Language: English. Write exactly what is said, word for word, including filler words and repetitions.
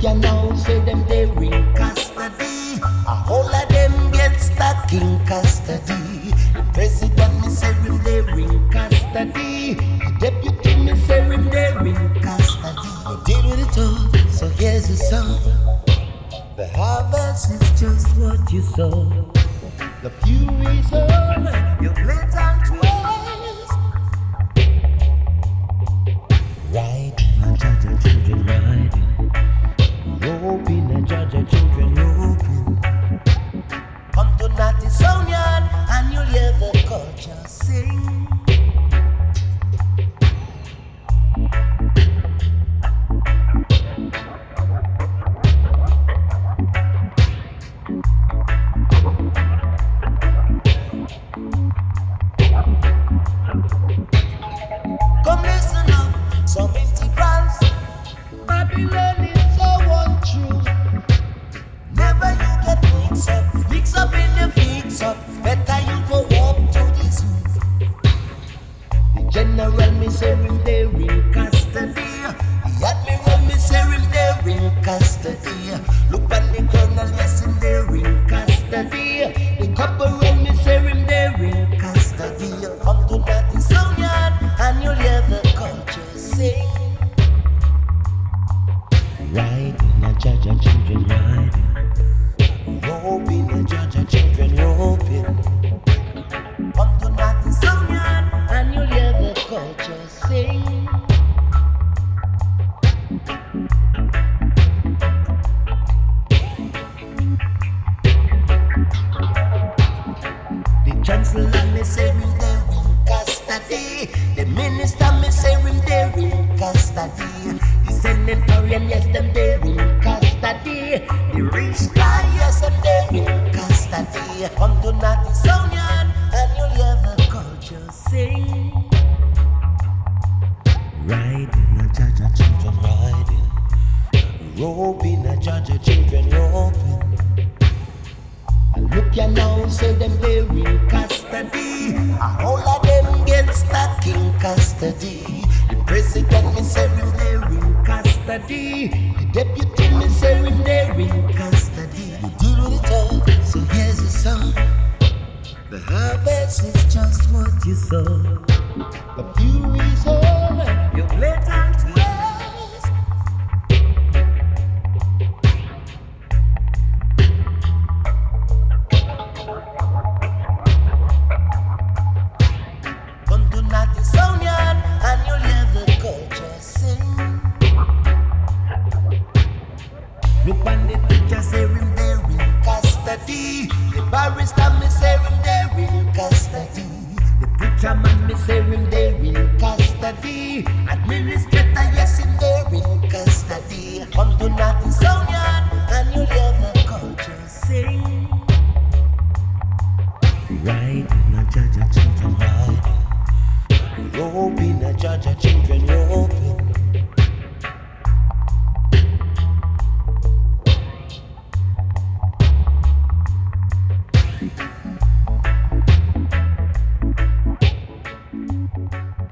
you now, say them they in custody. A whole of them get stuck in custody. The president me say him they in custody. The deputy me say him they in custody. You deal with it all, so here's the song. The harvest is just what you sow. The fury is on your blatant ways. Riding, a judge of children riding. Roping, a judge of children roping. Come to Natty Sound and you'll hear the culture sing. Come listen up, some integrals. Babylon is so untrue. Never you get mixed up, mix up in the fix up. Better you go up to the zoo. The general me say him there in custody. The admiral me say him there in custody. Look at the colonel, yes him there in custody. The corporal me say him there in custody. Come to Natty Sound and you'll hear the culture sing. Riding, a judge of children riding. Roping, a judge of children roping. Come to Natty Sound and you'll hear the culture sing. The chancellor me say him there in custody. The minister me say him there in custody. The senatorian yes them there in custody. The rich guy yes them there in custody. Come to Natty Sound and you'll hear the culture sing. Riding, a judge of children riding. Roping, a judge of children roping. And look ya now, say them they in custody. A whole of them get stuck in custody. The president me say him there in custody. The deputy me say him there in custody. You deal with it all, so here's the song. The harvest is just what you sow. The fury is on your blatant ways. Come to Natty Sound and you'll hear the culture sing. Look on the teacher say him there in custody. The barrister me say him there in custody. The preacher man me say him there in custody. Administrator yes him there in custody. Come to Natty Sound and you'll hear the culture sing. Riding, a judge of children riding. Roping, a judge of children roping. Thank you.